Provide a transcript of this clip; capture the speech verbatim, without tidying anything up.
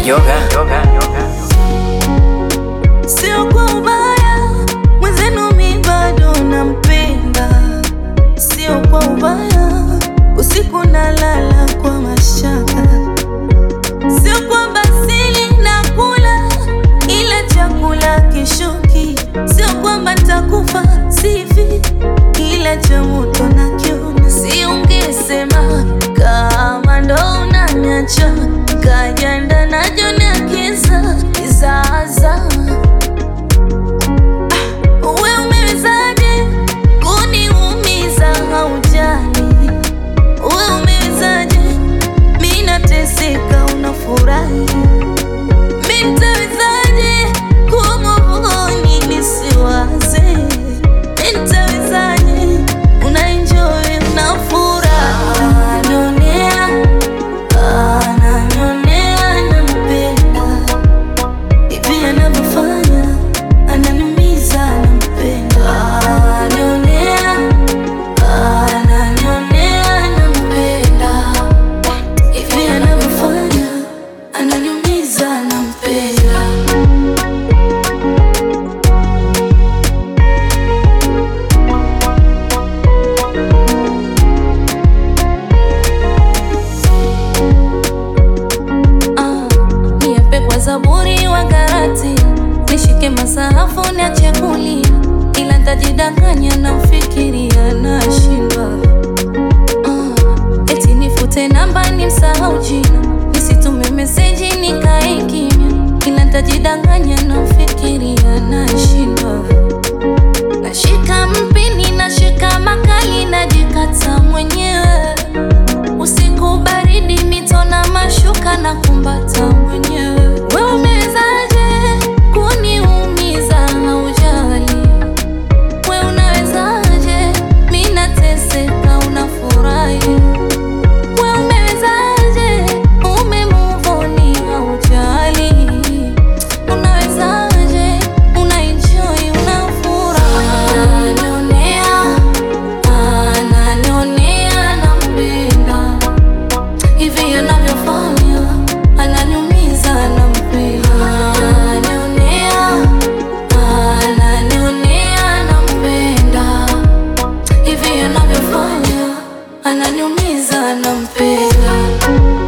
yoga, yoga, yoga. Sio kwa ubaya, mwenzenu mi bado nampenda. Sio kwa ubaya, usiku nalala kwa mashaka. Sio kwamba sili nakula, ila chakula kishuki. Sio kwamba nitakufa sifi, ila cha moto nakiona. Si ungesema kama ndo unaniacha, kajanda najiona kisa kizaza. Uwe umewezaje kuniumiza haujali? Uwe umewezaje mimi nateseka unafurahi? Mimi nitawezaje kumuvuni nisiwaze? Mimi nitawezaje unaenjoy unafurahi? Ananionea, ananionea nampenda. Hivi anavyofanya ananiumiza nampenda. Ananionea, ananionea nampenda. Hivi anavyofanya ananiumiza nampenda. Niape kwa Zaburi wa Garati, nishike masahafu niache kulia, ila nitajidanganya na ufikiria nashindwa. uh, Eti nifute namba nimsahau jina, nisitume meseji nikae kimya, ila nitajidanganya na ufikiria nashindwa. Nashika mpini, nashika makali, najikata mwenyewe. Usiku baridi, mito na mashuka na kumbata mwenyewe. Wewe umewezaje kuniumiza haujali? Wewe unawezaje mimi nateseka unafurahi? Wewe umewezaje umemove on haujali? Unawezaje unaenjoy unafurahi? Ananionea, ananionea nampenda. Hivi anavyofanya ananiumiza nampenda. Ananionea, ananionea nampenda. Hivi anavyofanya ananiumiza nampenda.